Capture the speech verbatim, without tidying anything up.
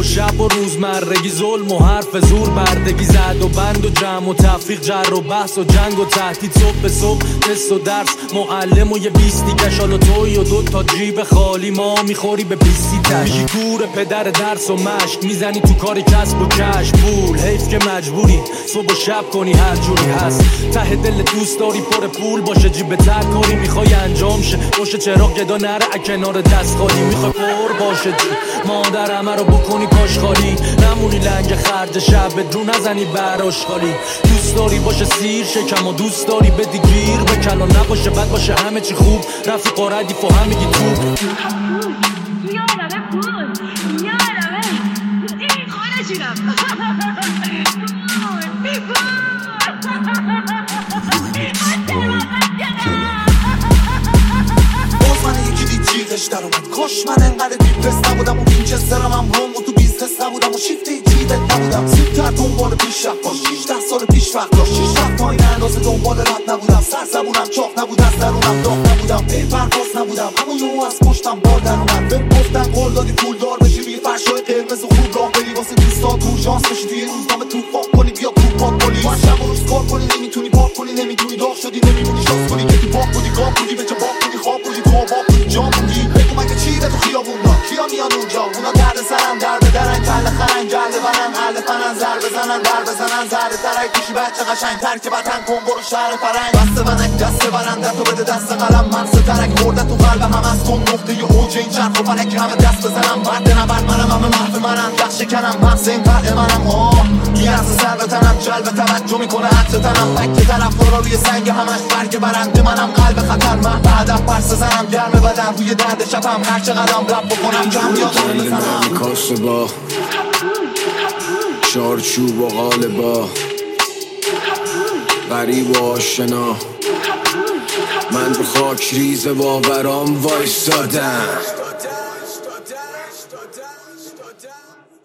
شب و روزمرگی، ظلم و حرف زور، بردگی، زد و بند و جمع و تفریق، جر و بحث و جنگ و تهدید، صبح به صبح تست و درس، معلم و یه بیستی کشال و توی و دو تا جیب خالی، ما میخوری به بیستی تش، میشی کور پدر درس و مشق، میزنی تو کاری کسب و کش، پول حیف که مجبوری صبح و شب کنی هر جوری هست، ته دل دوست داری پر پول باشه، جیب تر کاری میخوای انجام شه، باشه چراغ گدا نره کنار دست خالی، میخوای پر باشه جی مادر همه رو بکنی کاش خالی، نمونی لنگ خرج شب رو نزنی براش خالی، دوست داری باشه سیر شکم و دوست داری بدی گیر به کلان، نباشه بد باشه همه چی خوب، رفیق ردیف و همگی تو در اومد کاش من انقدر دیپرس نبودم و وینچسترم هم روم و تو بیزنس نبودم و شیفت جیبت نبودم زودتر دنبال پیشرفت باش شیشده سال پیش وقت داشت شیش وقت های اندازه دنبال رد نبودم سر زبونم چاق نبود از درونم داغ نبودم پی پرواز نبودم همون یهو از پشتم بار در اومد بهم گفتن قول دادی پول دار بشی روی فرشای قرمز و خوب راه بری واسه دوستا تو ژانس بشی توی روزنامه تو پاک کنی بیا تو پاک کنی من شب و روز کار کنی نمیتونی پاک کنی نمیتونی داغ شدی نمیمونی شانس کنی که تو پاک بودی گام بودی به چه باک بودی خواب بودی تو آباب بودی جام بودی چیه تو خیابون ها کیا میان اونجا اونا درد سرن در بدرن کل خرن جلد برن حل فنن زر بزنن در بزنن زر ترک کشی بچه قشنگ ترک وطن کن برو شهر فرنگ بست بنک دست برنده تو بده دست قلم مرس ترک برده تو قلب هم از کن نقطه ی اوج این چرخ و فلک همه دست بزنم مرد نبرد منم همه محف منم دخش کنم مغز این فرق منم آه میرسه سر به تنم جلب توجه میکنه حد تنم بک طرف رو روی سنگ همش برگ برنده منم قلب خطر من به هدف پرس زنم گرم بدن روی درد شبم هر چقدرم رب بکنم جمع یادم بزنم کاسبا چارچوب و غالبا غریب و آشنا من رو خاک ریز باورام وایستادم